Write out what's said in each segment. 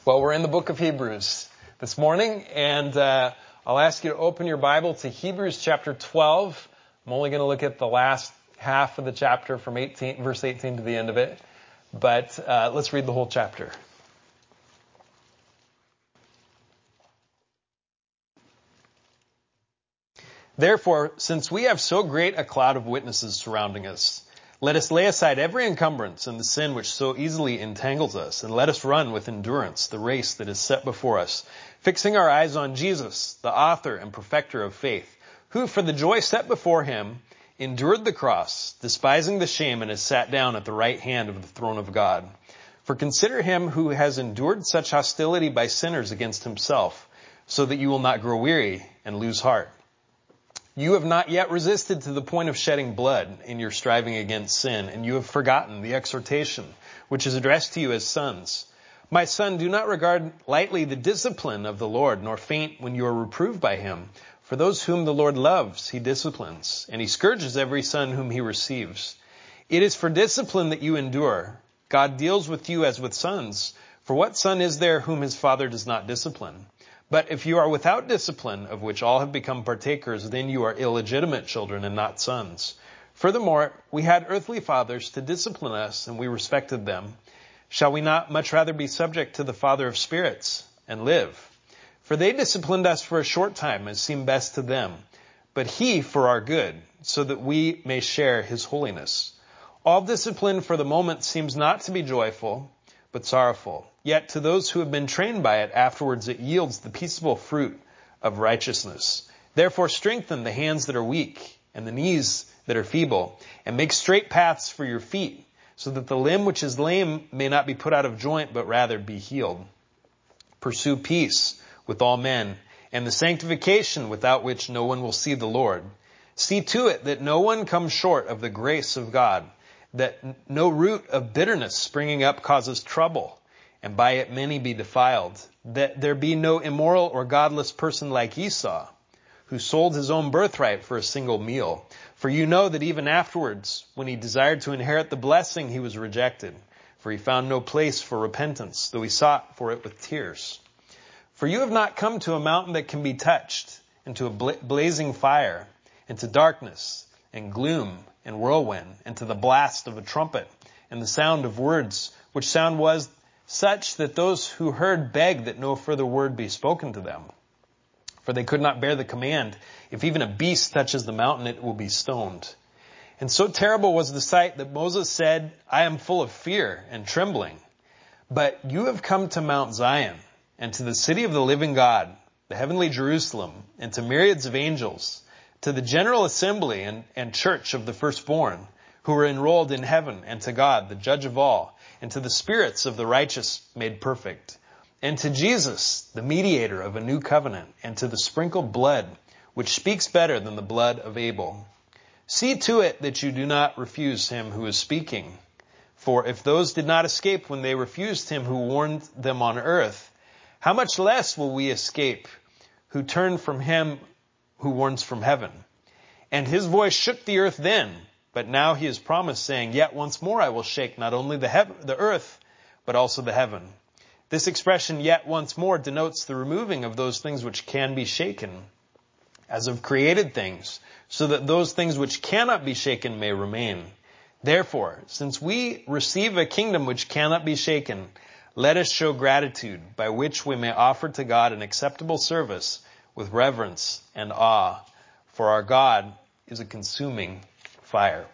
Well, we're in the book of Hebrews this morning, and I'll ask you to open your Bible to Hebrews chapter 12. I'm only going to look at the last half of the chapter from verse 18 to the end of it, but let's read the whole chapter. Therefore, since we have so great a cloud of witnesses surrounding us, let us lay aside every encumbrance and the sin which so easily entangles us, and let us run with endurance the race that is set before us, fixing our eyes on Jesus, the author and perfecter of faith, who for the joy set before him endured the cross, despising the shame, and has sat down at the right hand of the throne of God. For consider him who has endured such hostility by sinners against himself, so that you will not grow weary and lose heart. You have not yet resisted to the point of shedding blood in your striving against sin, and you have forgotten the exhortation which is addressed to you as sons. My son, do not regard lightly the discipline of the Lord, nor faint when you are reproved by him. For those whom the Lord loves, he disciplines, and he scourges every son whom he receives. It is for discipline that you endure. God deals with you as with sons. For what son is there whom his father does not discipline? But if you are without discipline, of which all have become partakers, then you are illegitimate children and not sons. Furthermore, we had earthly fathers to discipline us, and we respected them. Shall we not much rather be subject to the Father of spirits and live? For they disciplined us for a short time, as seemed best to them, but he for our good, so that we may share his holiness. All discipline for the moment seems not to be joyful, but sorrowful. Yet to those who have been trained by it, afterwards it yields the peaceable fruit of righteousness. Therefore strengthen the hands that are weak and the knees that are feeble, and make straight paths for your feet, so that the limb which is lame may not be put out of joint, but rather be healed. Pursue peace with all men, and the sanctification without which no one will see the Lord. See to it that no one comes short of the grace of God, that no root of bitterness springing up causes trouble, and by it many be defiled, that there be no immoral or godless person like Esau, who sold his own birthright for a single meal. For you know that even afterwards, when he desired to inherit the blessing, he was rejected, for he found no place for repentance, though he sought for it with tears. For you have not come to a mountain that can be touched, and to a blazing fire, and to darkness, and gloom, and whirlwind, and to the blast of a trumpet, and the sound of words, which sound was such that those who heard begged that no further word be spoken to them. For they could not bear the command, if even a beast touches the mountain, it will be stoned. And so terrible was the sight that Moses said, I am full of fear and trembling. But you have come to Mount Zion, and to the city of the living God, the heavenly Jerusalem, and to myriads of angels, to the general assembly and church of the firstborn, who are enrolled in heaven, and to God, the judge of all, and to the spirits of the righteous made perfect, and to Jesus, the mediator of a new covenant, and to the sprinkled blood, which speaks better than the blood of Abel. See to it that you do not refuse him who is speaking. For if those did not escape when they refused him who warned them on earth, how much less will we escape who turn from him who warns from heaven? And his voice shook the earth then, but now he has promised, saying, Yet once more I will shake not only the earth, but also the heaven. This expression, yet once more, denotes the removing of those things which can be shaken, as of created things, so that those things which cannot be shaken may remain. Therefore, since we receive a kingdom which cannot be shaken, let us show gratitude, by which we may offer to God an acceptable service with reverence and awe, for our God is a consuming fire.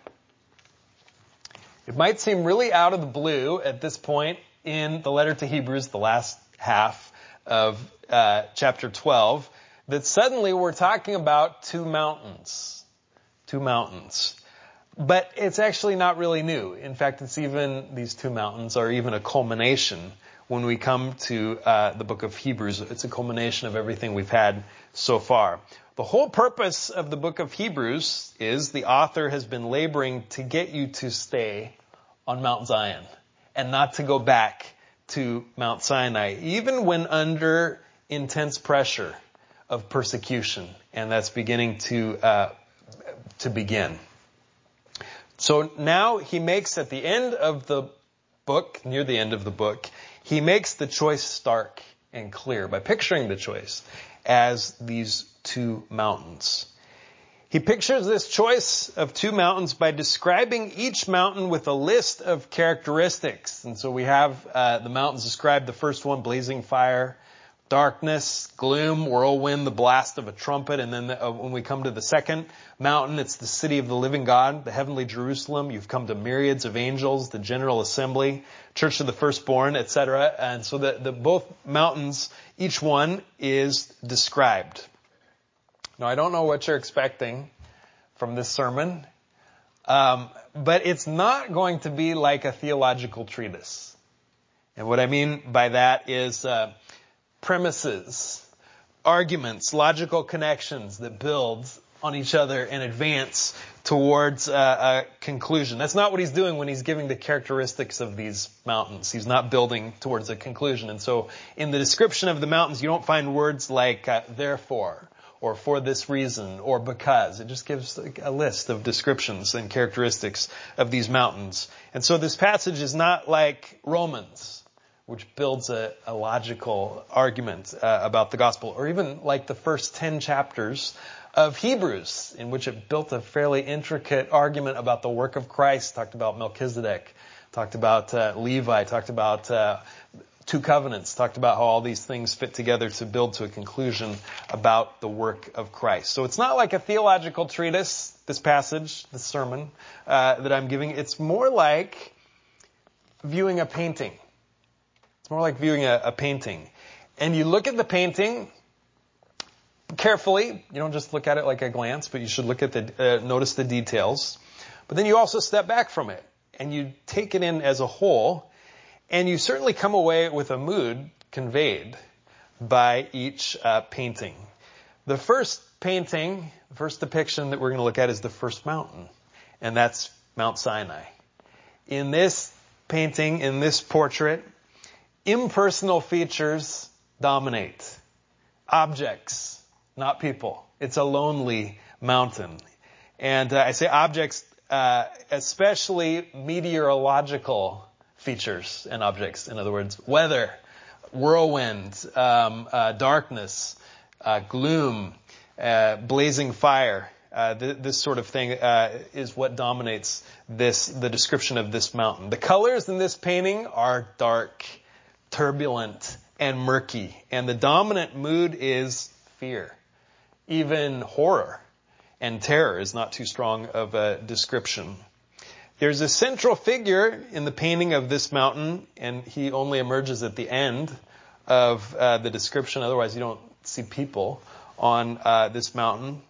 It might seem really out of the blue at this point in the letter to Hebrews, the last half of chapter 12, that suddenly we're talking about two mountains. Two mountains. But it's actually not really new. In fact, these two mountains are even a culmination when we come to the book of Hebrews. It's a culmination of everything we've had so far. The whole purpose of the book of Hebrews is the author has been laboring to get you to stay on Mount Zion and not to go back to Mount Sinai, even when under intense pressure of persecution. And that's beginning to begin. So now he makes at the end of the book, near the end of the book, he makes the choice stark and clear by picturing the choice as these two mountains. He pictures this choice of two mountains by describing each mountain with a list of characteristics. And so we have the mountains described, the first one, blazing fire, darkness, gloom, whirlwind, the blast of a trumpet. And then when we come to the second mountain, it's the city of the living God, the heavenly Jerusalem. You've come to myriads of angels, the general assembly, church of the firstborn, etc. And so the both mountains, each one is described. Now, I don't know what you're expecting from this sermon, but it's not going to be like a theological treatise. And what I mean by that is premises, arguments, logical connections that build on each other and advance towards a conclusion. That's not what he's doing when he's giving the characteristics of these mountains. He's not building towards a conclusion. And so in the description of the mountains, you don't find words like therefore, or for this reason, or because. It just gives a list of descriptions and characteristics of these mountains. And so this passage is not like Romans, which builds a logical argument about the gospel, or even like the first 10 chapters of Hebrews, in which it built a fairly intricate argument about the work of Christ, talked about Melchizedek, talked about Levi, talked about two covenants, talked about how all these things fit together to build to a conclusion about the work of Christ. So it's not like a theological treatise, this passage, this sermon that I'm giving. It's more like viewing a painting. It's more like viewing a painting. And you look at the painting carefully. You don't just look at it like a glance, but you should look at notice the details. But then you also step back from it and you take it in as a whole. And you certainly come away with a mood conveyed by each painting. The first painting, the first depiction that we're going to look at is the first mountain, and that's Mount Sinai. In this painting, in this portrait, impersonal features dominate. Objects, not people. It's a lonely mountain. And I say objects, especially meteorological features and objects. In other words, weather, whirlwind, darkness, gloom, blazing fire. This sort of thing is what dominates the description of this mountain. The colors in this painting are dark, turbulent, and murky. And the dominant mood is fear. Even horror and terror is not too strong of a description. There's a central figure in the painting of this mountain, and he only emerges at the end of the description. Otherwise, you don't see people on this mountain.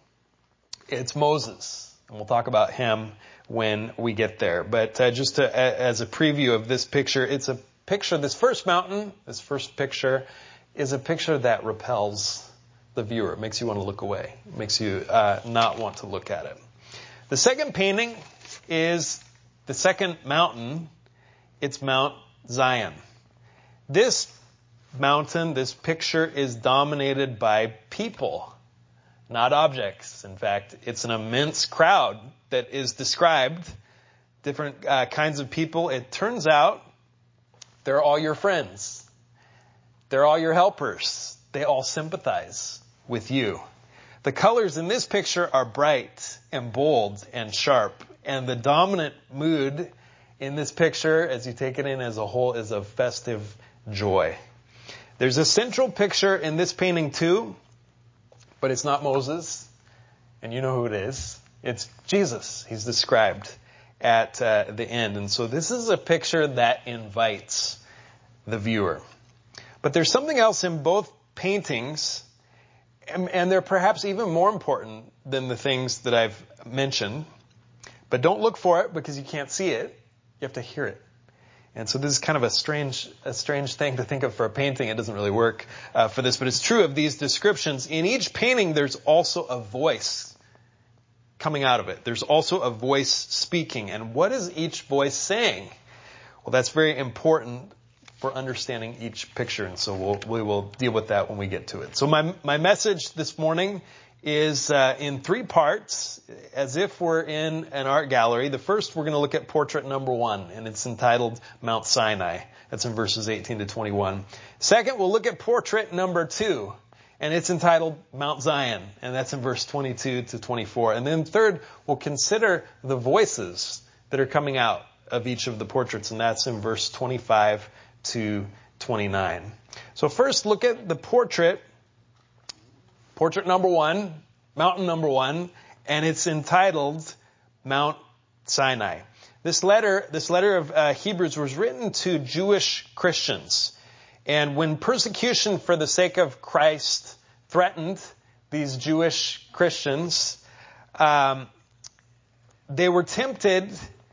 It's Moses, and we'll talk about him when we get there. But just as a preview of this picture, it's a picture, this first mountain, this first picture, is a picture that repels the viewer. It makes you want to look away. It makes you not want to look at it. The second painting is the second mountain. It's Mount Zion. This mountain, this picture, is dominated by people, not objects. In fact, it's an immense crowd that is described, different kinds of people. It turns out they're all your friends. They're all your helpers. They all sympathize with you. The colors in this picture are bright and bold and sharp. And the dominant mood in this picture, as you take it in as a whole, is of festive joy. There's a central picture in this painting too, but it's not Moses. And you know who it is. It's Jesus. He's described at the end. And so this is a picture that invites the viewer. But there's something else in both paintings, and they're perhaps even more important than the things that I've mentioned. But don't look for it because you can't see it. You have to hear it. And so this is kind of a strange thing to think of for a painting. It doesn't really work for this, but it's true of these descriptions. In each painting, there's also a voice coming out of it. There's also a voice speaking. And what is each voice saying? Well, that's very important for understanding each picture. And so we will deal with that when we get to it. So my message this morning is in three parts, as if we're in an art gallery. The first, we're going to look at portrait number 1, and it's entitled Mount Sinai. That's in verses 18 to 21. Second, we'll look at portrait number 2, and it's entitled Mount Zion, and that's in verse 22 to 24. And then third, we'll consider the voices that are coming out of each of the portraits, and that's in verse 25 to 29. So first, look at the portrait number 1, mountain number 1, and it's entitled Mount Sinai. This letter of Hebrews was written to Jewish Christians. And when persecution for the sake of Christ threatened these Jewish Christians, they were tempted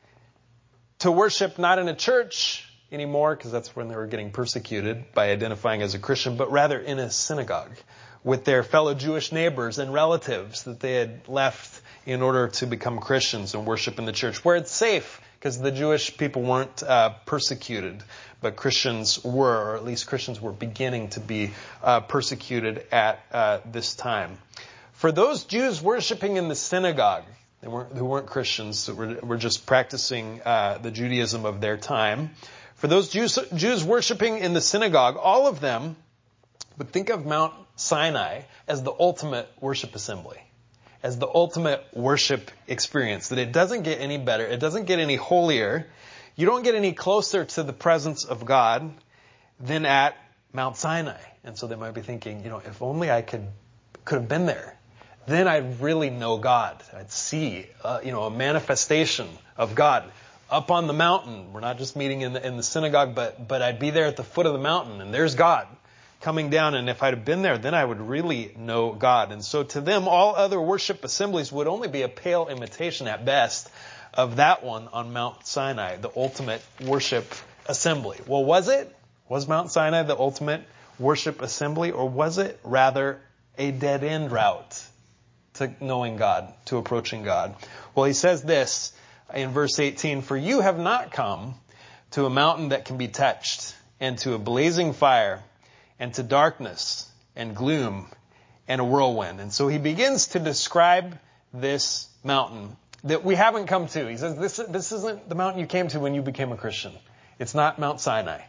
to worship not in a church anymore, because that's when they were getting persecuted by identifying as a Christian, but rather in a synagogue with their fellow Jewish neighbors and relatives that they had left in order to become Christians and worship in the church, where it's safe, because the Jewish people weren't persecuted, but Christians were, or at least Christians were beginning to be persecuted at this time. For those Jews worshiping in the synagogue, who weren't Christians, that were just practicing the Judaism of their time, for those Jews worshiping in the synagogue, all of them would think of Mount Sinai as the ultimate worship assembly, as the ultimate worship experience, that it doesn't get any better, it doesn't get any holier, you don't get any closer to the presence of God than at Mount Sinai. And so they might be thinking, if only I could have been there, then I'd really know God. I'd see, a manifestation of God up on the mountain. We're not just meeting in the synagogue, but I'd be there at the foot of the mountain, and there's God coming down, and if I'd have been there, then I would really know God. And so to them, all other worship assemblies would only be a pale imitation at best of that one on Mount Sinai, the ultimate worship assembly. Well, was Mount Sinai the ultimate worship assembly, or was it rather a dead-end route to knowing God, to approaching God? Well, he says this in verse 18, "For you have not come to a mountain that can be touched, and to a blazing fire, and to darkness and gloom and a whirlwind." And so he begins to describe this mountain that we haven't come to. He says, this isn't the mountain you came to when you became a Christian. It's not Mount Sinai.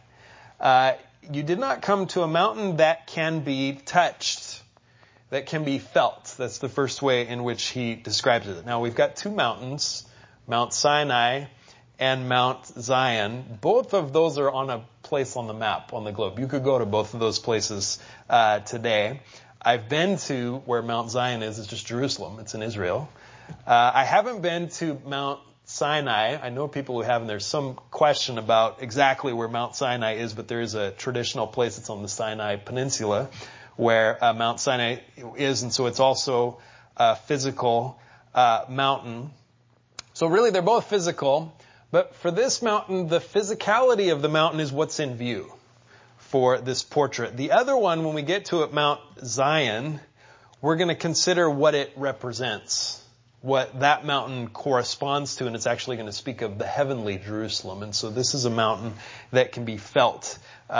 You did not come to a mountain that can be touched, that can be felt. That's the first way in which he describes it. Now, we've got two mountains, Mount Sinai and Mount Zion. Both of those are on a place on the map on the globe. You could go to both of those places today. I've been to where Mount Zion is. It's just Jerusalem. It's in Israel. I haven't been to Mount Sinai. I know people who have, and there's some question about exactly where Mount Sinai is, but there is a traditional place that's on the Sinai Peninsula where Mount Sinai is, and so it's also a physical mountain. So really, they're both physical. But for this mountain, the physicality of the mountain is what's in view for this portrait. The other one, when we get to it, Mount Zion, we're going to consider what it represents, what that mountain corresponds to, and it's actually going to speak of the heavenly Jerusalem. And so this is a mountain that can be felt,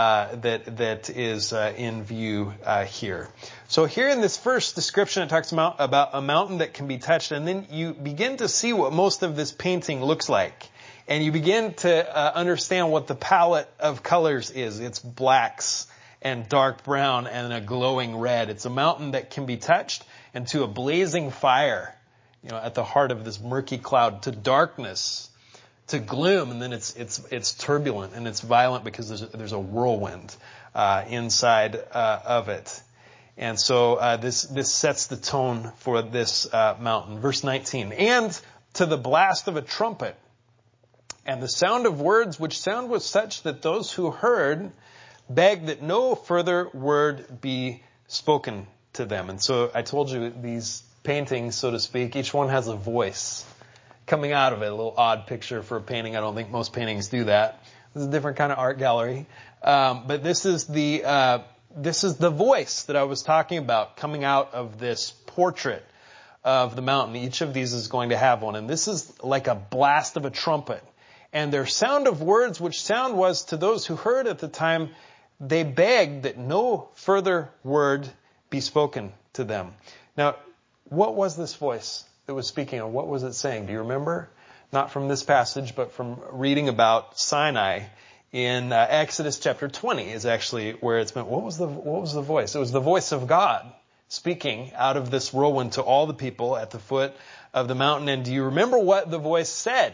that is in view here. So here in this first description, it talks about a mountain that can be touched, and then you begin to see what most of this painting looks like. And you begin to understand what the palette of colors is. It's blacks and dark brown and a glowing red. It's a mountain that can be touched, and to a blazing fire, at the heart of this murky cloud, to darkness, to gloom, and then it's turbulent and it's violent because there's a whirlwind inside of it. And so this sets the tone for this mountain. Verse 19, "And to the blast of a trumpet, and the sound of words, which sound was such that those who heard begged that no further word be spoken to them." And so I told you these paintings, so to speak, each one has a voice coming out of it. A little odd picture for a painting. I don't think most paintings do that. This is a different kind of art gallery. But this is the voice that I was talking about coming out of this portrait of the mountain. Each of these is going to have one. And this is like a blast of a trumpet. And their sound of words, which sound was to those who heard at the time, they begged that no further word be spoken to them. Now, What was this voice that was speaking, and what was it saying? Do you remember? Not from this passage, but from reading about Sinai in Exodus chapter 20 is actually where it's been. What was the voice? It was the voice of God speaking out of this whirlwind to all the people at the foot of the mountain. And do you remember what the voice said?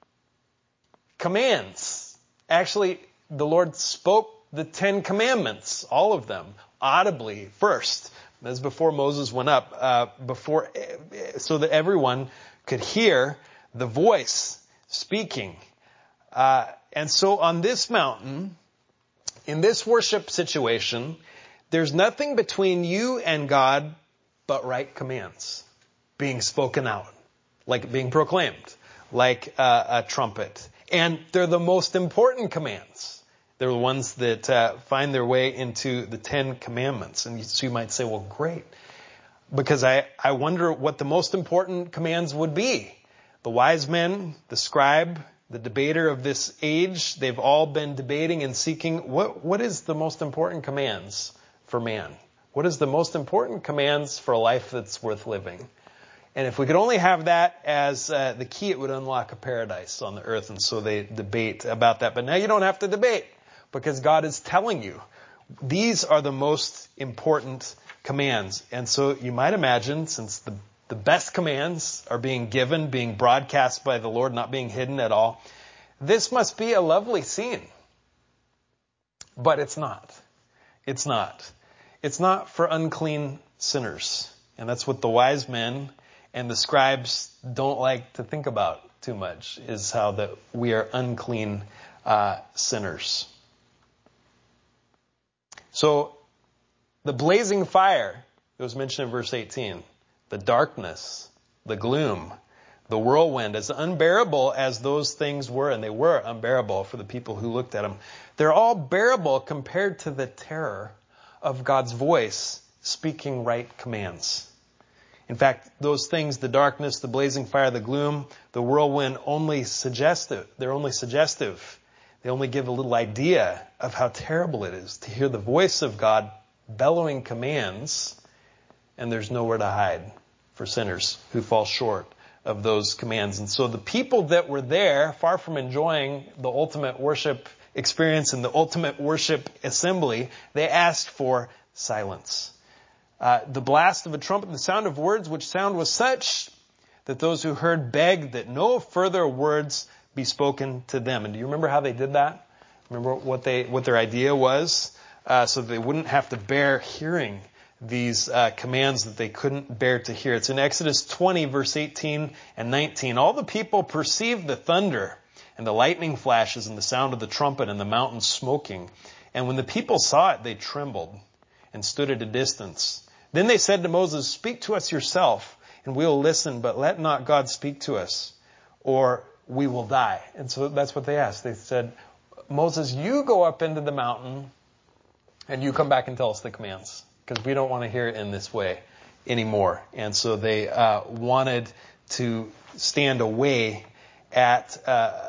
Commands. Actually, the Lord spoke the 10 commandments, all of them, audibly first. As before Moses went up, so that everyone could hear the voice speaking. And so on this mountain, in this worship situation, there's nothing between you and God but right commands being spoken out, like being proclaimed, like a trumpet. And they're the most important commands. They're the ones that find their way into the 10 commandments. And so you might say, well, great. Because I wonder what the most important commands would be. The wise men, the scribe, the debater of this age, they've all been debating and seeking what is the most important commands for man? What is the most important commands for a life that's worth living? And if we could only have that as the key, it would unlock a paradise on the earth. And so they debate about that. But now you don't have to debate, because God is telling you these are the most important commands. And so you might imagine, since the best commands are being given, being broadcast by the Lord, not being hidden at all, this must be a lovely scene. But it's not. It's not. It's not for unclean sinners. And that's what the wise men and the scribes don't like to think about too much, is how that we are unclean sinners. So the blazing fire that was mentioned in verse 18, the darkness, the gloom, the whirlwind, as unbearable as those things were, and they were unbearable for the people who looked at them, they're all bearable compared to the terror of God's voice speaking right commands. In fact, those things, the darkness, the blazing fire, the gloom, the whirlwind, only suggestive. They're only suggestive. They only give a little idea of how terrible it is to hear the voice of God bellowing commands, and there's nowhere to hide for sinners who fall short of those commands. And so the people that were there, far from enjoying the ultimate worship experience and the ultimate worship assembly, they asked for silence. The blast of a trumpet, the sound of words, which sound was such that those who heard begged that no further words be spoken to them. And do you remember how they did that? Remember what their idea was? So they wouldn't have to bear hearing these commands that they couldn't bear to hear. It's in Exodus 20, verse 18 and 19. All the people perceived the thunder and the lightning flashes and the sound of the trumpet and the mountain smoking. And when the people saw it, they trembled and stood at a distance. Then they said to Moses, "Speak to us yourself, and we'll listen, but let not God speak to us, or we will die." And so that's what they asked. They said, "Moses, you go up into the mountain, and you come back and tell us the commands, because we don't want to hear it in this way anymore." And so they wanted to stand away at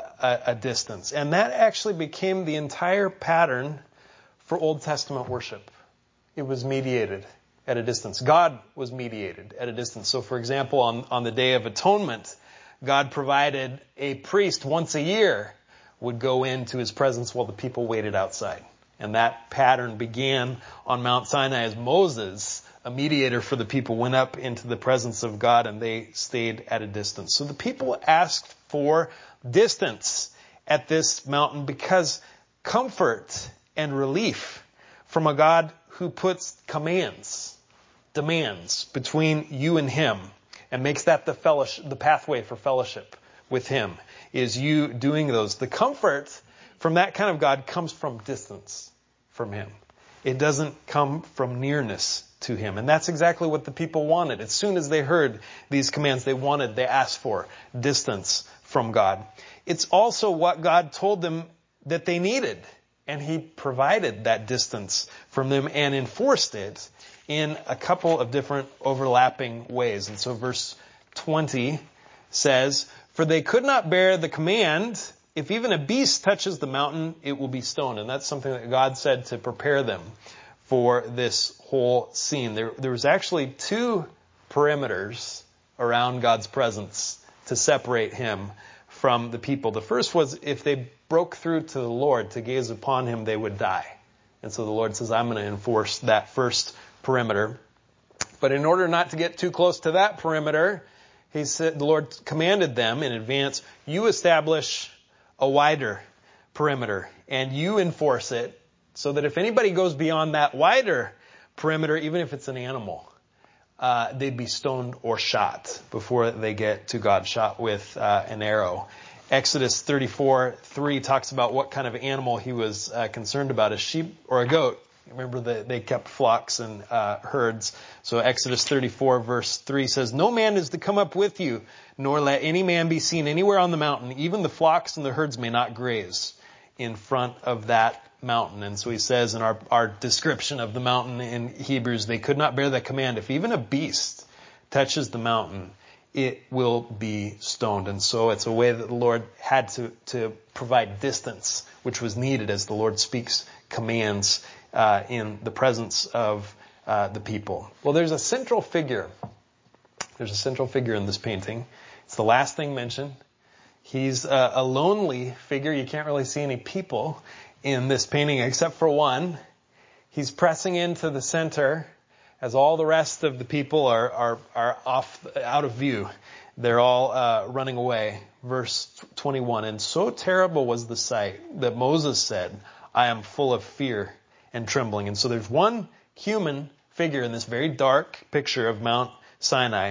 a distance. And that actually became the entire pattern for Old Testament worship. It was mediated at a distance. God was mediated at a distance. So, for example, on the Day of Atonement, God provided a priest once a year would go into his presence while the people waited outside. And that pattern began on Mount Sinai as Moses, a mediator for the people, went up into the presence of God, and they stayed at a distance. So the people asked for distance at this mountain because comfort and relief from a God who puts commands, demands between you and him and makes that the pathway for fellowship with him is you doing those. The comfort from that kind of God comes from distance from him. It doesn't come from nearness to him. And that's exactly what the people wanted. As soon as they heard these commands, they asked for distance from God. It's also what God told them that they needed. And he provided that distance from them and enforced it in a couple of different overlapping ways. And so verse 20 says, "For they could not bear the command, if even a beast touches the mountain, it will be stoned." And that's something that God said to prepare them for this whole scene. There was actually two perimeters around God's presence to separate him from the people. The first was if they broke through to the Lord to gaze upon him, they would die. And so the Lord says, I'm going to enforce that first perimeter. But in order not to get too close to that perimeter, he said, the Lord commanded them in advance, you establish a wider perimeter and you enforce it so that if anybody goes beyond that wider perimeter, even if it's an animal, they'd be stoned or shot before they get to God, shot with an arrow. Exodus 34:3 talks about what kind of animal he was concerned about, a sheep or a goat. Remember that they kept flocks and herds. So Exodus 34 verse 3 says, no man is to come up with you, nor let any man be seen anywhere on the mountain. Even the flocks and the herds may not graze in front of that mountain. And so he says in our description of the mountain in Hebrews, they could not bear the command. If even a beast touches the mountain, it will be stoned. And so it's a way that the Lord had to provide distance, which was needed as the Lord speaks commands in the presence of the people. Well, there's a central figure. There's a central figure in this painting. It's the last thing mentioned. He's a lonely figure. You can't really see any people in this painting except for one. He's pressing into the center as all the rest of the people are out of view. They're all running away. Verse 21, and so terrible was the sight that Moses said, I am full of fear and trembling. And so there's one human figure in this very dark picture of Mount Sinai.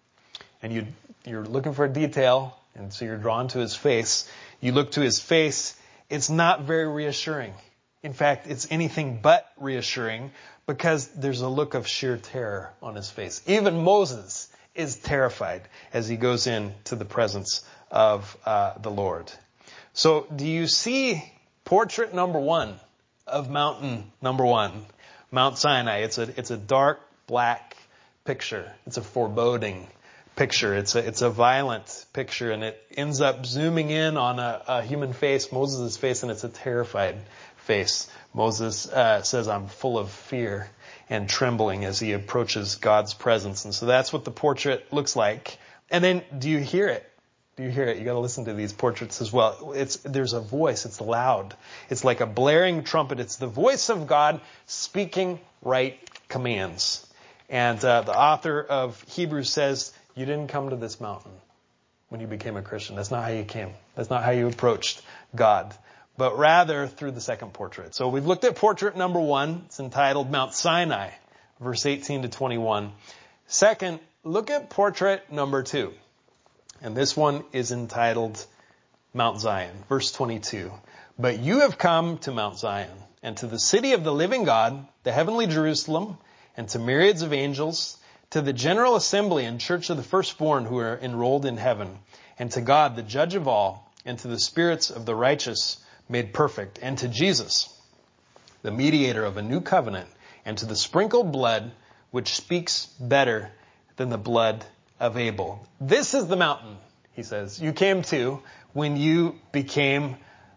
And you're looking for a detail, and so you're drawn to his face. You look to his face, it's not very reassuring. In fact, it's anything but reassuring because there's a look of sheer terror on his face. Even Moses is terrified as he goes into the presence of the Lord. So do you see portrait number one of mountain number one, Mount Sinai? It's a dark black picture. It's a foreboding picture. It's a violent picture, and it ends up zooming in on a human face, Moses' face, and it's a terrified face. Moses says, I'm full of fear and trembling as he approaches God's presence. And so that's what the portrait looks like. And then do you hear it? Do you hear it? You got to listen to these portraits as well. There's a voice. It's loud. It's like a blaring trumpet. It's the voice of God speaking right commands. And the author of Hebrews says, you didn't come to this mountain when you became a Christian. That's not how you came. That's not how you approached God, but rather through the second portrait. So we've looked at portrait number one. It's entitled Mount Sinai, verse 18 to 21. Second, look at portrait number two. And this one is entitled Mount Zion, verse 22. But you have come to Mount Zion and to the city of the living God, the heavenly Jerusalem, and to myriads of angels, to the general assembly and church of the firstborn who are enrolled in heaven, and to God, the judge of all, and to the spirits of the righteous made perfect, and to Jesus, the mediator of a new covenant, and to the sprinkled blood, which speaks better than the blood of Abel. This is the mountain, he says, you came to when you became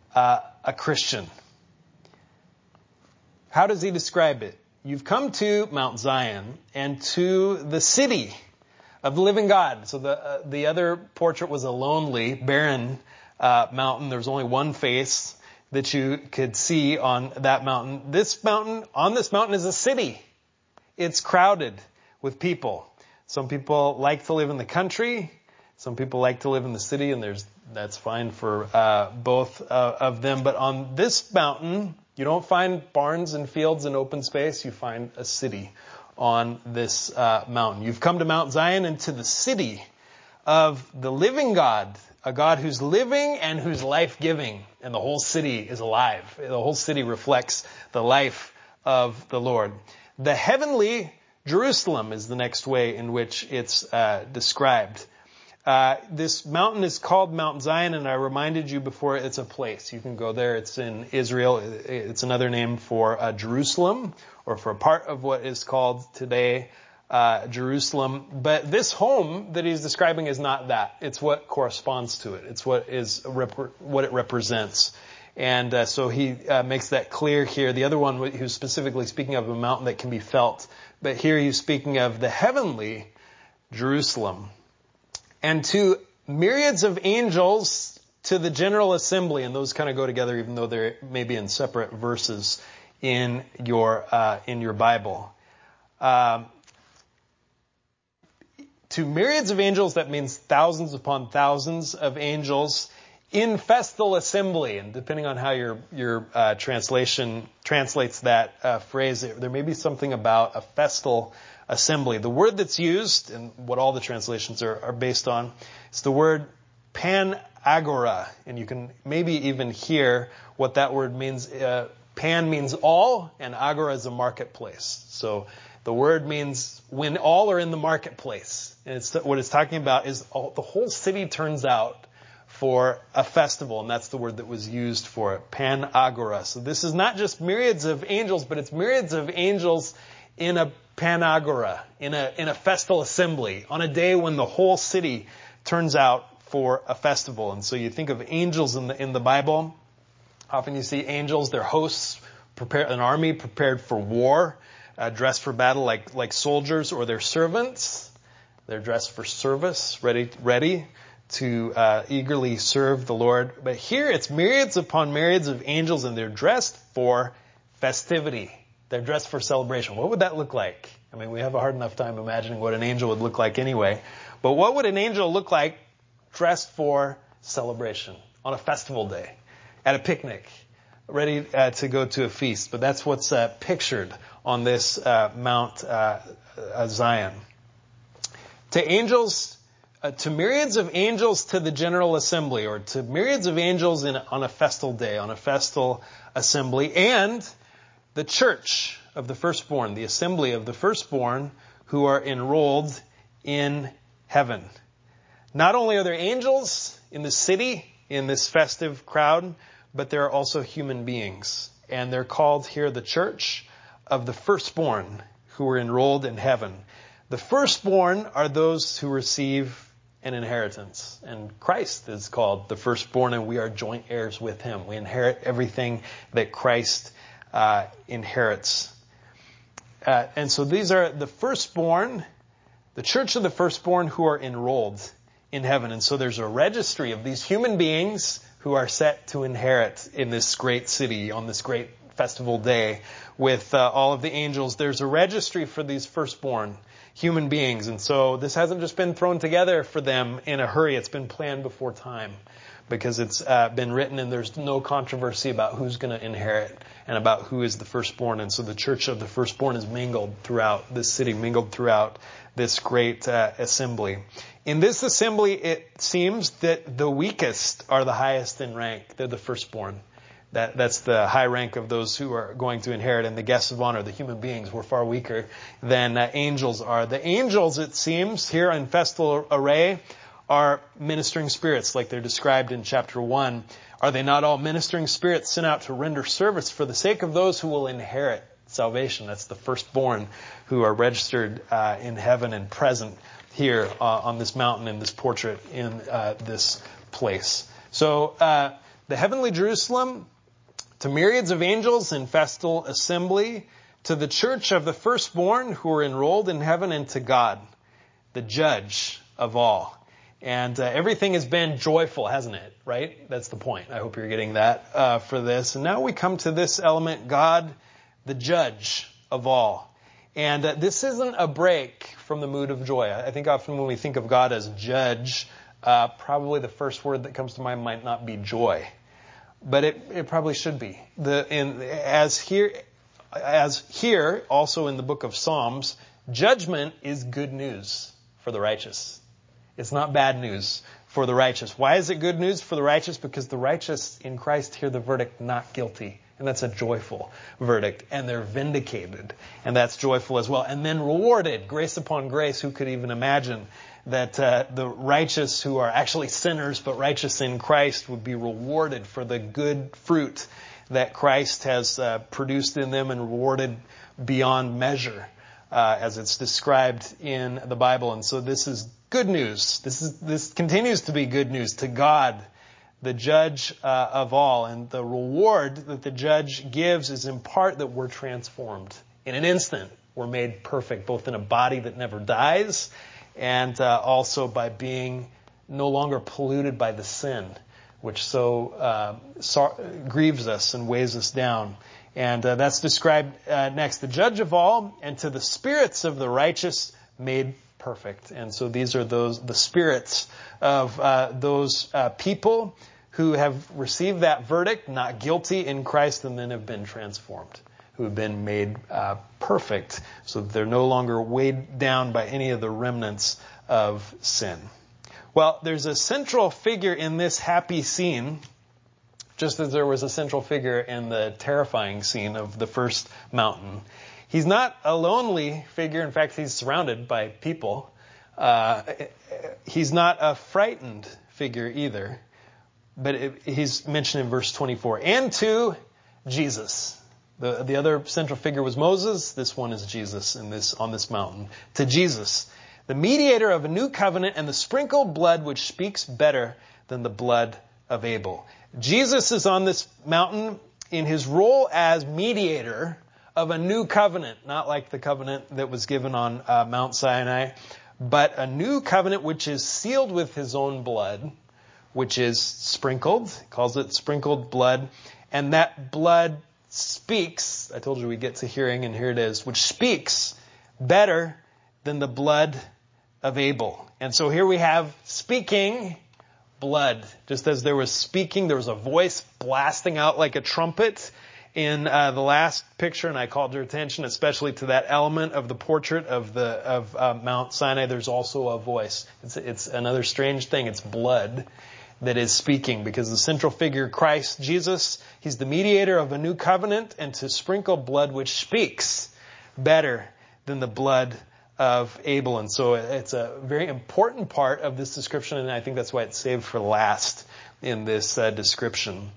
a Christian. How does he describe it? You've come to Mount Zion and to the city of the living God. So the other portrait was a lonely, barren mountain. There was only one face that you could see on that mountain. On this mountain is a city. It's crowded with people. Some people like to live in the country. Some people like to live in the city, and that's fine for both of them. But on this mountain, you don't find barns and fields and open space. You find a city on this mountain. You've come to Mount Zion and to the city of the living God, a God who's living and who's life-giving. And the whole city is alive. The whole city reflects the life of the Lord. The heavenly Jerusalem is the next way in which it's described. This mountain is called Mount Zion, and I reminded you before, it's a place. You can go there. It's in Israel. It's another name for Jerusalem, or for a part of what is called today Jerusalem. But this home that he's describing is not that. It's what corresponds to it. It's what it represents. And so he makes that clear here. The other one, he was specifically speaking of a mountain that can be felt. But here he's speaking of the heavenly Jerusalem. And to myriads of angels to the general assembly, and those kind of go together even though they're maybe in separate verses in your Bible. To myriads of angels, that means thousands upon thousands of angels in festal assembly. And depending on how your translation translates that phrase, there may be something about a festal assembly. The word that's used, and what all the translations are based on, is the word panagora. And you can maybe even hear what that word means. Pan means all, and agora is a marketplace. So the word means when all are in the marketplace. And what it's talking about is the whole city turns out for a festival, and that's the word that was used for it, panagora. So this is not just myriads of angels, but it's myriads of angels in a panagora, in a festal assembly, on a day when the whole city turns out for a festival. And so you think of angels in the Bible. Often you see angels, they're hosts, an army prepared for war, dressed for battle like soldiers, or they're servants. They're dressed for service, ready to eagerly serve the Lord. But here it's myriads upon myriads of angels, and they're dressed for festivity. They're dressed for celebration. What would that look like? I mean, we have a hard enough time imagining what an angel would look like anyway. But what would an angel look like dressed for celebration on a festival day, at a picnic, ready to go to a feast? But that's what's pictured on this Mount Zion. To myriads of angels to the general assembly, or to myriads of angels on a festal day, on a festal assembly, and the church of the firstborn, the assembly of the firstborn who are enrolled in heaven. Not only are there angels in the city, in this festive crowd, but there are also human beings. And they're called here the church of the firstborn who are enrolled in heaven. The firstborn are those who receive an inheritance. And Christ is called the firstborn, and we are joint heirs with him. We inherit everything that Christ inherits. And so these are the firstborn, the church of the firstborn who are enrolled in heaven. And so there's a registry of these human beings who are set to inherit in this great city on this great festival day with all of the angels. There's a registry for these firstborn human beings. And so this hasn't just been thrown together for them in a hurry. It's been planned before time, because it's been written, and there's no controversy about who's going to inherit and about who is the firstborn. And so the church of the firstborn is mingled throughout this city, mingled throughout this great assembly. In this assembly, it seems that the weakest are the highest in rank. They're the firstborn. That's the high rank of those who are going to inherit. And the guests of honor, the human beings, were far weaker than angels are. The angels, it seems, here in festal array, are ministering spirits, like they're described in chapter 1. Are they not all ministering spirits sent out to render service for the sake of those who will inherit salvation? That's the firstborn who are registered in heaven and present here on this mountain, in this portrait, in this place. So the heavenly Jerusalem, to myriads of angels in festal assembly, to the church of the firstborn who are enrolled in heaven, and to God, the judge of all. And everything has been joyful, hasn't it? Right? That's the point. I hope you're getting that for this. And now we come to this element, God, the judge of all. And this isn't a break from the mood of joy. I think often when we think of God as judge, probably the first word that comes to mind might not be joy. But it probably should be. As here, also in the book of Psalms, judgment is good news for the righteous. It's not bad news for the righteous. Why is it good news for the righteous? Because the righteous in Christ hear the verdict, not guilty. And that's a joyful verdict. And they're vindicated. And that's joyful as well. And then rewarded, grace upon grace. Who could even imagine that the righteous who are actually sinners but righteous in Christ would be rewarded for the good fruit that Christ has produced in them, and rewarded beyond measure as it's described in the Bible. And so this is good news. This continues to be good news to God, the judge of all. And the reward that the judge gives is in part that we're transformed. In an instant, we're made perfect, both in a body that never dies and also by being no longer polluted by the sin, which so grieves us and weighs us down. And that's described next. The judge of all, and to the spirits of the righteous made perfect. And so these are the spirits of those people who have received that verdict, not guilty in Christ, and then have been transformed, who have been made perfect, so that they're no longer weighed down by any of the remnants of sin. Well, there's a central figure in this happy scene, just as there was a central figure in the terrifying scene of the first mountain. He's not a lonely figure. In fact, he's surrounded by people. He's not a frightened figure either. But he's mentioned in verse 24. And to Jesus. The other central figure was Moses. This one is Jesus on this mountain. To Jesus, the mediator of a new covenant and the sprinkled blood which speaks better than the blood of Abel. Jesus is on this mountain in his role as mediator of a new covenant, not like the covenant that was given on Mount Sinai, but a new covenant which is sealed with his own blood, which is sprinkled. He calls it sprinkled blood. And that blood speaks, I told you we get to hearing, and here it is, which speaks better than the blood of Abel. And so here we have speaking blood. Just as there was speaking, there was a voice blasting out like a trumpet in the last picture, and I called your attention especially to that element of the portrait of Mount Sinai. There's also a voice. It's another strange thing. It's blood that is speaking, because the central figure, Christ Jesus, he's the mediator of a new covenant, and to sprinkle blood which speaks better than the blood of Abel. And so it's a very important part of this description, and I think that's why it's saved for last in this description.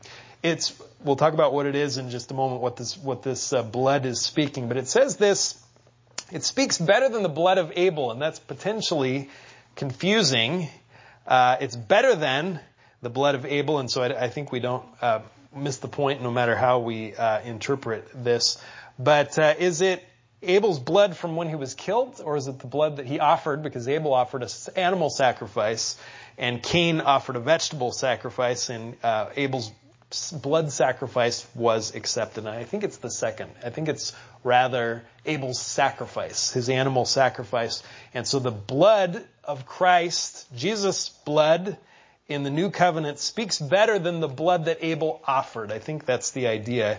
We'll talk about what it is in just a moment, what this blood is speaking. But it says this, it speaks better than the blood of Abel, and that's potentially confusing. It's better than the blood of Abel, and so I think we don't miss the point no matter how we interpret this. But is it Abel's blood from when he was killed, or is it the blood that he offered? Because Abel offered an animal sacrifice, and Cain offered a vegetable sacrifice, and Abel's blood sacrifice was accepted. And I think it's the second. I think it's rather Abel's sacrifice, his animal sacrifice. And so the blood of Christ, Jesus' blood in the new covenant, speaks better than the blood that Abel offered. I think that's the idea.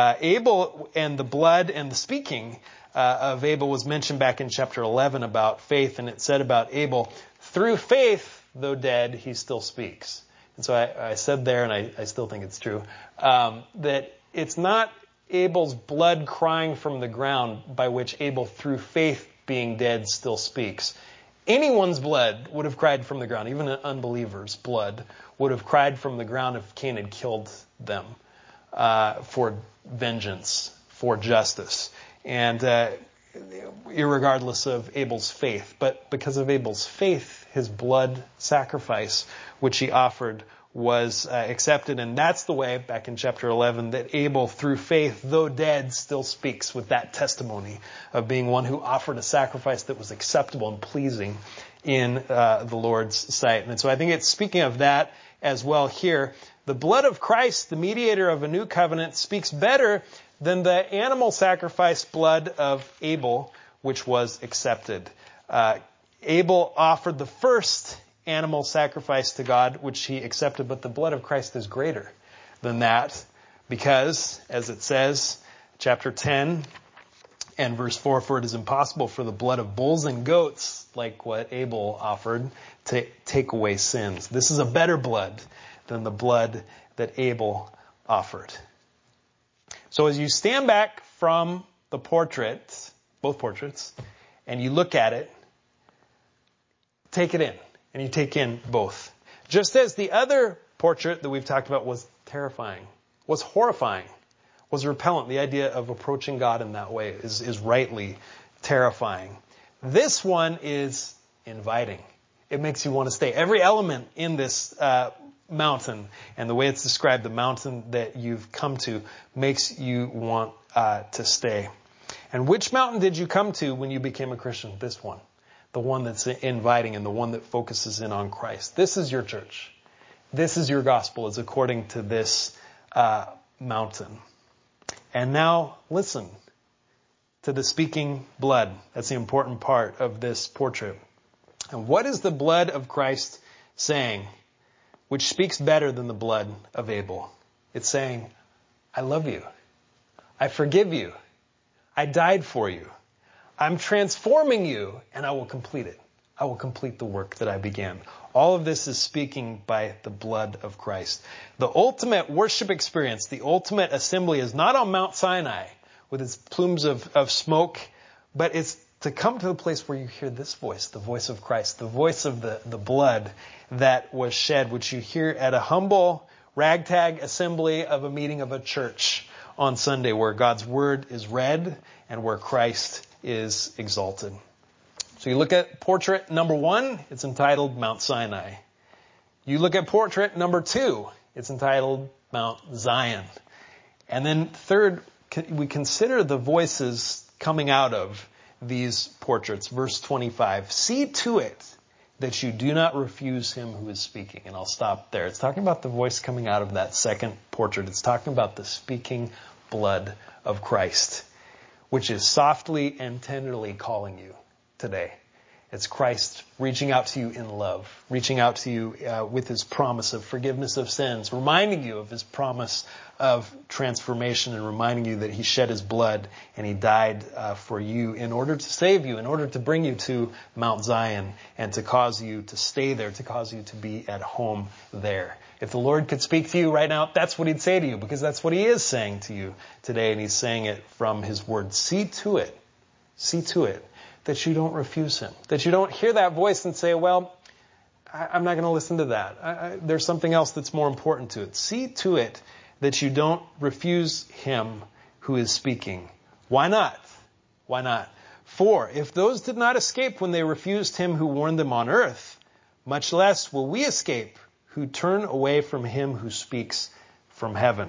Abel and the blood and the speaking of Abel was mentioned back in chapter 11 about faith, and it said about Abel, through faith, though dead, he still speaks. And so I said there, and I still think it's true, that it's not Abel's blood crying from the ground by which Abel, through faith being dead, still speaks. Anyone's blood would have cried from the ground. Even an unbeliever's blood would have cried from the ground if Cain had killed them for vengeance, for justice, and irregardless of Abel's faith. But because of Abel's faith, his blood sacrifice, which he offered, was accepted. And that's the way, back in chapter 11, that Abel, through faith, though dead, still speaks with that testimony of being one who offered a sacrifice that was acceptable and pleasing in the Lord's sight. And so I think it's speaking of that as well here. The blood of Christ, the mediator of a new covenant, speaks better than the animal sacrifice blood of Abel, which was accepted. Abel offered the first animal sacrifice to God, which he accepted, but the blood of Christ is greater than that, because, as it says, chapter 10 and verse 4, for it is impossible for the blood of bulls and goats, like what Abel offered, to take away sins. This is a better blood than the blood that Abel offered. So as you stand back from the portrait, both portraits, and you look at it, take it in. And you take in both. Just as the other portrait that we've talked about was terrifying, was horrifying, was repellent. The idea of approaching God in that way is rightly terrifying. This one is inviting. It makes you want to stay. Every element in this mountain, and the way it's described, the mountain that you've come to, makes you want to stay. And which mountain did you come to when you became a Christian? This one. the one that's inviting and the one that focuses in on Christ. This is your church. This is your gospel, is according to this mountain. And now listen to the speaking blood. That's the important part of this portrait. And what is the blood of Christ saying, which speaks better than the blood of Abel? It's saying, I love you. I forgive you. I died for you. I'm transforming you, and I will complete it. I will complete the work that I began. All of this is speaking by the blood of Christ. The ultimate worship experience, the ultimate assembly is not on Mount Sinai with its plumes of smoke, but it's to come to the place where you hear this voice, the voice of Christ, the voice of the blood that was shed, which you hear at a humble ragtag assembly of a meeting of a church on Sunday, where God's word is read and where Christ is exalted. So you look at portrait number 1, it's entitled Mount Sinai. You look at portrait number 2, it's entitled Mount Zion. And then third, we consider the voices coming out of these portraits. Verse 25, see to it that you do not refuse him who is speaking. And I'll stop there. It's talking about the voice coming out of that second portrait. It's talking about the speaking blood of Christ, which is softly and tenderly calling you today. It's Christ reaching out to you in love, reaching out to you with his promise of forgiveness of sins, reminding you of his promise of transformation, and reminding you that he shed his blood and he died for you in order to save you, in order to bring you to Mount Zion and to cause you to stay there, to cause you to be at home there. If the Lord could speak to you right now, that's what he'd say to you, because that's what he is saying to you today, and he's saying it from his word. See to it that you don't refuse him, that you don't hear that voice and say, well, I'm not going to listen to that. There's something else that's more important to it. See to it that you don't refuse him who is speaking. Why not? Why not? For if those did not escape when they refused him who warned them on earth, much less will we escape who turn away from him who speaks from heaven.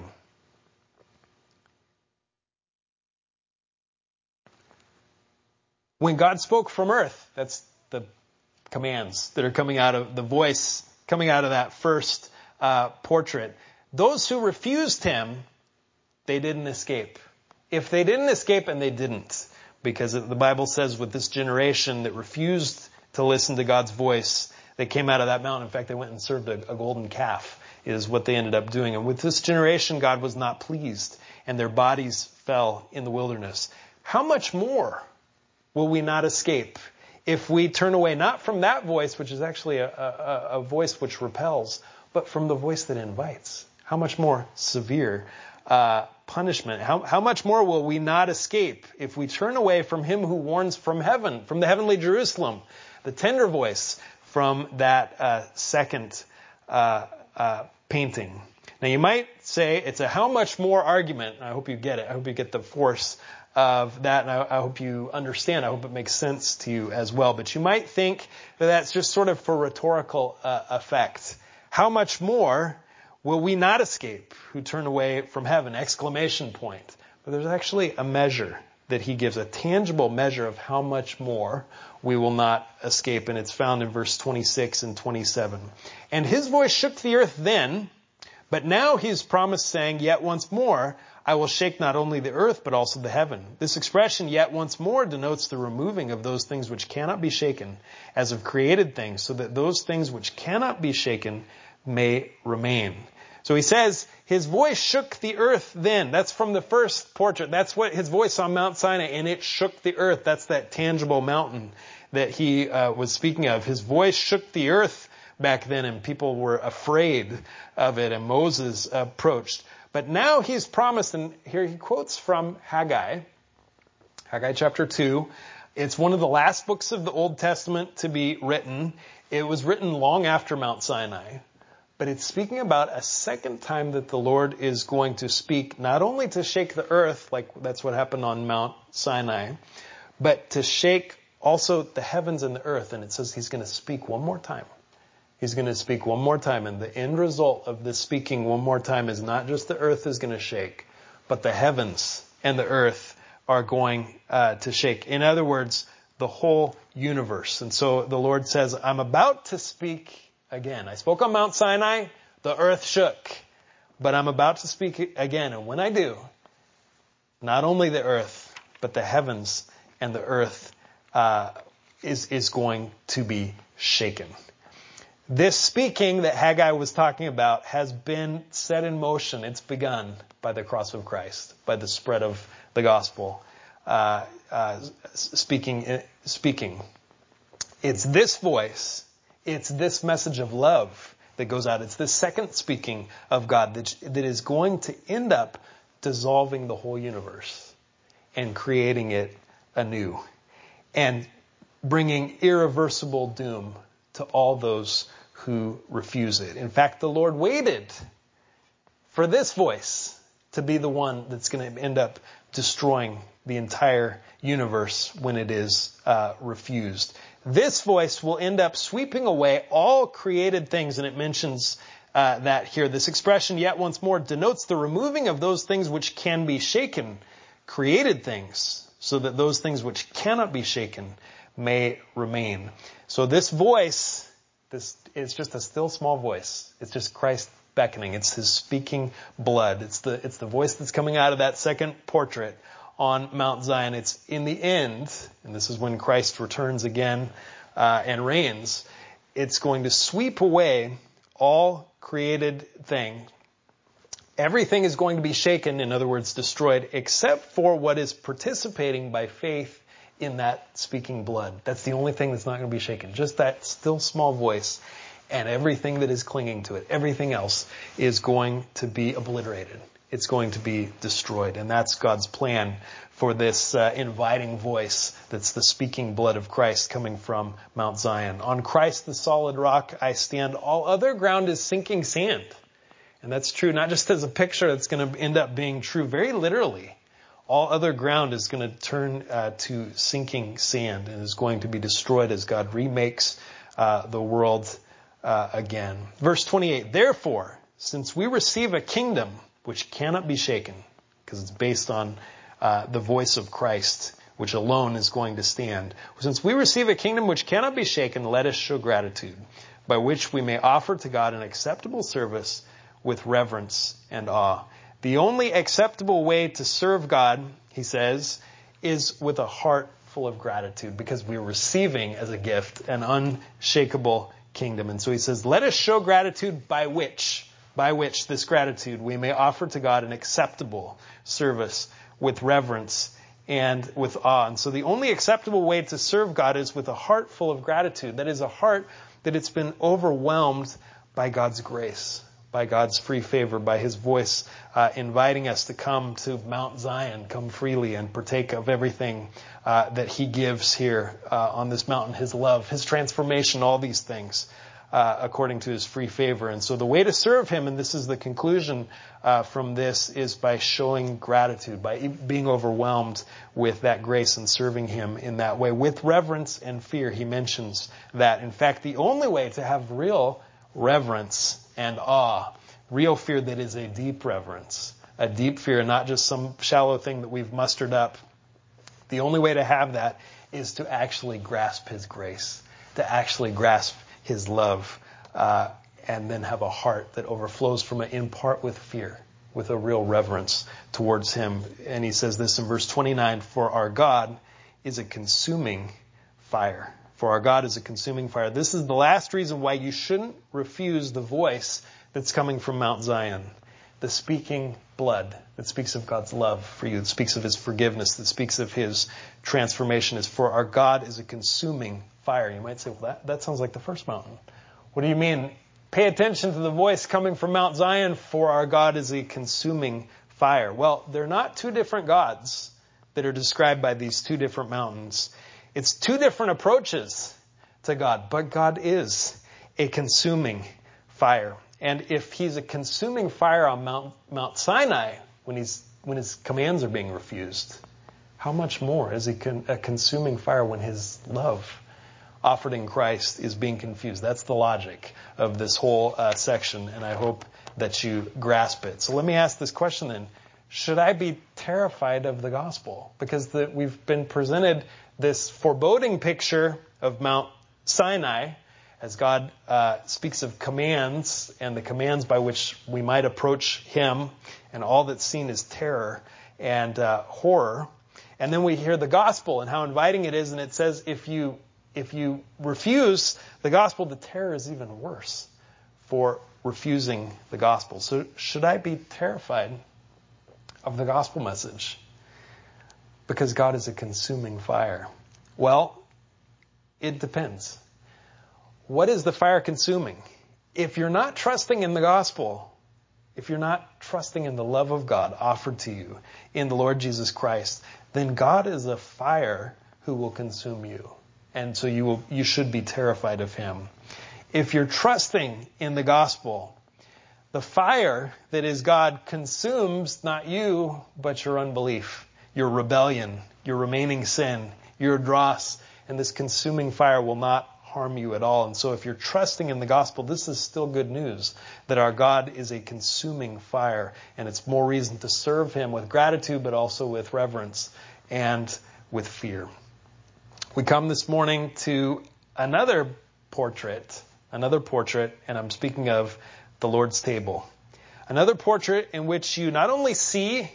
When God spoke from earth, that's the commands that are coming out of the voice, coming out of that first portrait. Those who refused him, they didn't escape. If they didn't escape, and they didn't, because the Bible says with this generation that refused to listen to God's voice, they came out of that mountain. In fact, they went and served a golden calf, is what they ended up doing. And with this generation, God was not pleased, and their bodies fell in the wilderness. How much more will we not escape if we turn away not from that voice, which is actually a voice which repels, but from the voice that invites? How much more severe punishment? How much more will we not escape if we turn away from him who warns from heaven, from the heavenly Jerusalem, the tender voice from that second painting? Now you might say it's a how much more argument. I hope you get it. I hope you get the force of that, and I hope you understand. I hope it makes sense to you as well. But you might think that that's just sort of for rhetorical effect. How much more will we not escape who turn away from heaven? Exclamation point. But there's actually a measure that he gives, a tangible measure of how much more we will not escape, and it's found in verse 26 and 27. And his voice shook the earth then, but now he's promised, saying, yet once more I will shake not only the earth, but also the heaven. This expression, yet once more, denotes the removing of those things which cannot be shaken, as of created things, so that those things which cannot be shaken may remain. So he says, his voice shook the earth then. That's from the first portrait. That's what his voice on Mount Sinai, and it shook the earth. That's that tangible mountain that he was speaking of. His voice shook the earth back then, and people were afraid of it, and Moses approached. But now he's promised, and here he quotes from Haggai chapter 2. It's one of the last books of the Old Testament to be written. It was written long after Mount Sinai. But it's speaking about a second time that the Lord is going to speak, not only to shake the earth, like that's what happened on Mount Sinai, but to shake also the heavens and the earth. And it says he's going to speak one more time. He's going to speak one more time. And the end result of this speaking one more time is not just the earth is going to shake, but the heavens and the earth are going to shake. In other words, the whole universe. And so the Lord says, I'm about to speak again. I spoke on Mount Sinai, the earth shook, but I'm about to speak again. And when I do, not only the earth, but the heavens and the earth is going to be shaken. This speaking that Haggai was talking about has been set in motion. It's begun by the cross of Christ, by the spread of the gospel. Speaking. It's this voice, it's this message of love that goes out. It's this second speaking of God that is going to end up dissolving the whole universe and creating it anew and bringing irreversible doom to all those who refuse it. In fact, the Lord waited for this voice to be the one that's going to end up destroying the entire universe when it is refused. This voice will end up sweeping away all created things, and it mentions that here. This expression, yet once more, denotes the removing of those things which can be shaken, created things, so that those things which cannot be shaken may remain. So this voice, this is just a still small voice. It's just Christ beckoning. It's his speaking blood. It's the voice that's coming out of that second portrait on Mount Zion. It's in the end, and this is when Christ returns again and reigns, it's going to sweep away all created things. Everything is going to be shaken, in other words, destroyed, except for what is participating by faith in that speaking blood. That's the only thing that's not going to be shaken. Just that still small voice and everything that is clinging to it. Everything else is going to be obliterated. It's going to be destroyed. And that's God's plan for this inviting voice that's the speaking blood of Christ coming from Mount Zion. On Christ, the solid rock, I stand. All other ground is sinking sand. And that's true not just as a picture, it's going to end up being true very literally. All other ground is going to turn to sinking sand and is going to be destroyed as God remakes the world again. Verse 28, therefore, since we receive a kingdom which cannot be shaken, because it's based on the voice of Christ, which alone is going to stand. Since we receive a kingdom which cannot be shaken, let us show gratitude, by which we may offer to God an acceptable service with reverence and awe. The only acceptable way to serve God, he says, is with a heart full of gratitude, because we're receiving as a gift an unshakable kingdom. And so he says, let us show gratitude by which this gratitude we may offer to God an acceptable service with reverence and with awe. And so the only acceptable way to serve God is with a heart full of gratitude. That is a heart that it's been overwhelmed by God's grace, by God's free favor, by his voice inviting us to come to Mount Zion, come freely and partake of everything that he gives here on this mountain, his love, his transformation, all these things according to his free favor. And so the way to serve him, and this is the conclusion from this, is by showing gratitude, by being overwhelmed with that grace and serving him in that way, with reverence and fear. He mentions that. In fact, the only way to have real reverence and awe, real fear that is a deep reverence, a deep fear, not just some shallow thing that we've mustered up. The only way to have that is to actually grasp his grace, to actually grasp his love, and then have a heart that overflows from it in part with fear, with a real reverence towards him. And he says this in verse 29, for our God is a consuming fire. For our God is a consuming fire. This is the last reason why you shouldn't refuse the voice that's coming from Mount Zion. The speaking blood that speaks of God's love for you, that speaks of his forgiveness, that speaks of his transformation, is for our God is a consuming fire. You might say, well, that sounds like the first mountain. What do you mean? Pay attention to the voice coming from Mount Zion, for our God is a consuming fire. Well, they're not two different gods that are described by these two different mountains. It's two different approaches to God, but God is a consuming fire. And if he's a consuming fire on Mount Sinai, when his commands are being refused, how much more is he a consuming fire when his love offered in Christ is being confused? That's the logic of this whole section, and I hope that you grasp it. So let me ask this question then. Should I be terrified of the gospel? Because we've been presented this foreboding picture of Mount Sinai, as God speaks of commands and the commands by which we might approach him, and all that's seen is terror and horror. And then we hear the gospel and how inviting it is, and it says if you refuse the gospel, the terror is even worse for refusing the gospel. So should I be terrified of the gospel message? Because God is a consuming fire. Well, it depends. What is the fire consuming? If you're not trusting in the gospel, if you're not trusting in the love of God offered to you in the Lord Jesus Christ, then God is a fire who will consume you. And so you should be terrified of him. If you're trusting in the gospel, the fire that is God consumes not you, but your unbelief, your rebellion, your remaining sin, your dross, and this consuming fire will not harm you at all. And so if you're trusting in the gospel, this is still good news, that our God is a consuming fire, and it's more reason to serve him with gratitude, but also with reverence and with fear. We come this morning to another portrait, and I'm speaking of the Lord's table. Another portrait in which you not only see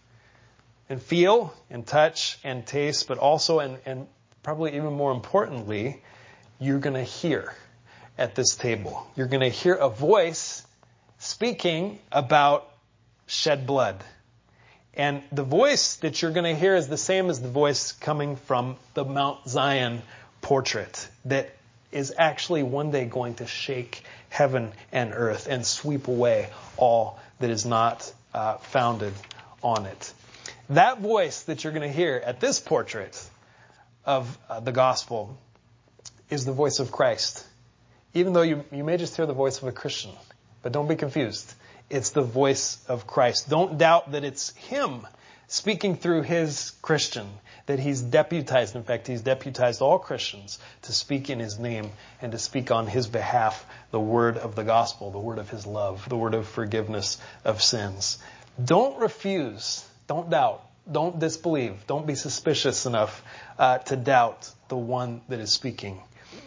and feel and touch and taste, but also, and probably even more importantly, you're going to hear at this table. You're going to hear a voice speaking about shed blood. And the voice that you're going to hear is the same as the voice coming from the Mount Zion portrait that is actually one day going to shake heaven and earth and sweep away all that is not founded on it. That voice that you're going to hear at this portrait of the gospel is the voice of Christ. Even though you may just hear the voice of a Christian, but don't be confused. It's the voice of Christ. Don't doubt that it's him speaking through his Christian, that he's deputized. In fact, he's deputized all Christians to speak in his name and to speak on his behalf the word of the gospel, the word of his love, the word of forgiveness of sins. Don't refuse. Don't doubt. Don't disbelieve. Don't be suspicious enough to doubt the one that is speaking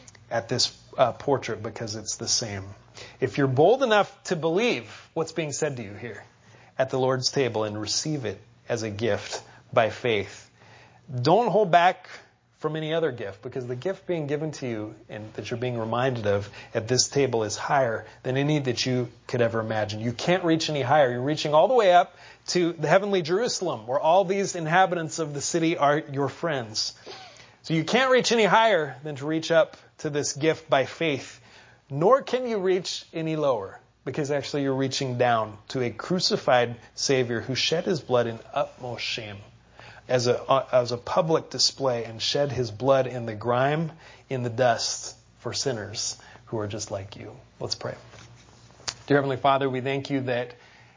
at this portrait, because it's the same. If you're bold enough to believe what's being said to you here at the Lord's table and receive it as a gift by faith, don't hold back from any other gift, because the gift being given to you and that you're being reminded of at this table is higher than any that you could ever imagine. You can't reach any higher. You're reaching all the way up to the heavenly Jerusalem, where all these inhabitants of the city are your friends. So you can't reach any higher than to reach up to this gift by faith, nor can you reach any lower, because actually you're reaching down to a crucified Savior who shed his blood in utmost shame as a public display, and shed his blood in the grime, in the dust, for sinners who are just like you. Let's pray. Dear Heavenly Father, we thank you that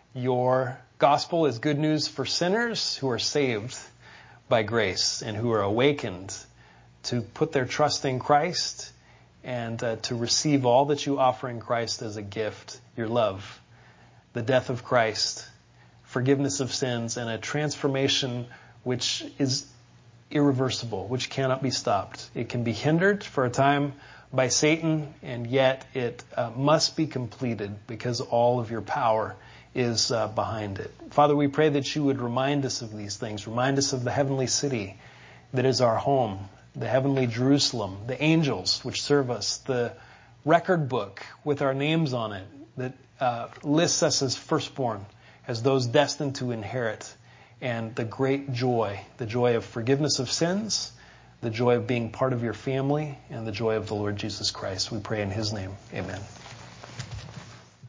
your gospel is good news for sinners who are saved by grace and who are awakened to put their trust in Christ and to receive all that you offer in Christ as a gift, your love, the death of Christ, forgiveness of sins, and a transformation which is irreversible, which cannot be stopped. It can be hindered for a time by Satan, and yet it must be completed because all of your power is behind it. Father, we pray that you would remind us of these things. Remind us of the heavenly city that is our home, the heavenly Jerusalem, the angels which serve us, the record book with our names on it that lists us as firstborn, as those destined to inherit, and the great joy, the joy of forgiveness of sins, the joy of being part of your family, and the joy of the Lord Jesus Christ. We pray in his name. Amen.